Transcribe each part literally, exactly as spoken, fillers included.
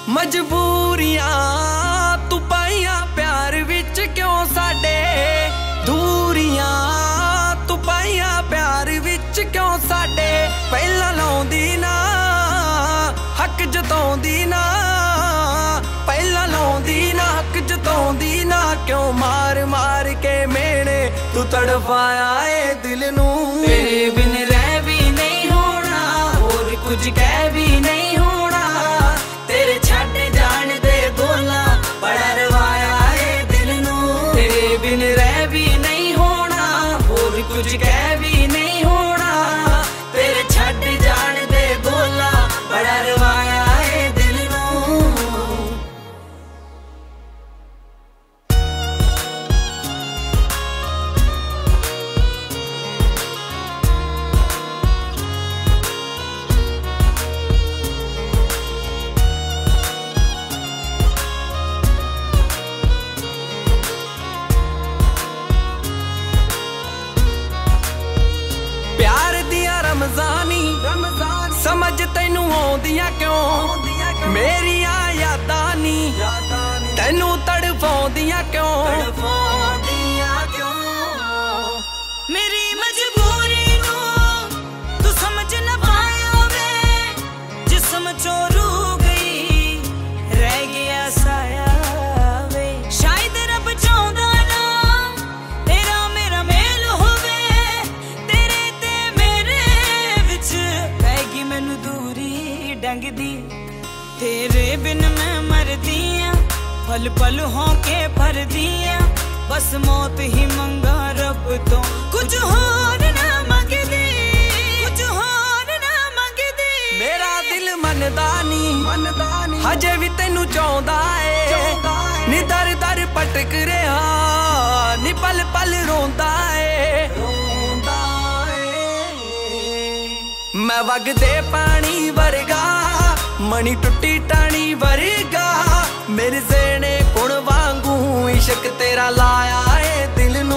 मजबूरियां तू पाइया प्यार विच क्यों साडे, दूरियां तू पाइया प्यार विच क्यों साडे। पहला लाउंदी ना हक जताउंदी ना, पहला लाउंदी ना हक जताउंदी ना, क्यों मार मार के मेने तू तड़फाया ए दिल नू। तेरे बिन रह भी नहीं होना और कुछ कह भी नहीं होना, तेरे छड़ जान दे बोला बड़ा रवाया ए दिल नू। तेरे बिन रह भी नहीं होना और कुछ कह भी नहीं होना, तेरे छड़ जान दे बोला बड़ा रवाया ए दिल नू। प्यार दिया रमजानी समझ तैनू आउंदियां क्यों, मेरिया यादां नी तैनू तड़फाउंदियां क्यों। मेरी मजबूरी नू तू समझ ना पाया वे, जिस्म चो रूह गई रह गया साया वे। शायद रब चाहुंदा ना तेरा मेरा मेल होवे, तेरे ते मेरे विच पैगी मैनू दूरी डंगदी। तेरे बिन मैं मरदी आ पल पल होके भरदी आ, बस मौत ही मंगा रब तो कुछ होर ना मंगदी, कुछ होर ना मंगदी। मेरा दिल मनदा नी हजे भी तैनू चाहुंदा ए, नी दर दर भटक रहा नी पल पल रोंदा ए। मैं वगदे पानी वर्गा मनी टुटी टाणी वर्गा, मेरे सेने कुण वांगू इश्क तेरा लाया ए दिल नू।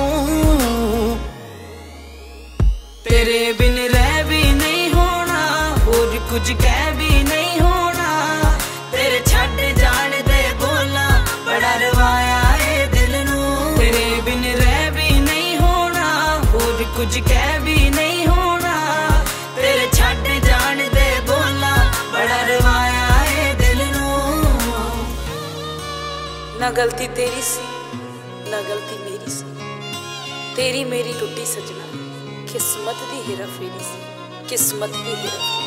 तेरे बिन रह भी नहीं होना और कुछ कह भी नहीं होना, तेरे छड़ जान दे बोला बड़ा रवाया ए दिल नू। तेरे बिन रह भी नहीं होना और कुछ कह भी नहीं होना, तेरे छड़ जान दे बोला बड़ा रवाया ए दिल नू। ना गलती तेरी सी ना गलती मेरी सी, तेरी मेरी टुटी सजना किस्मत दी हेरा फेरी सी, किस्मत दी हेरा फेरी।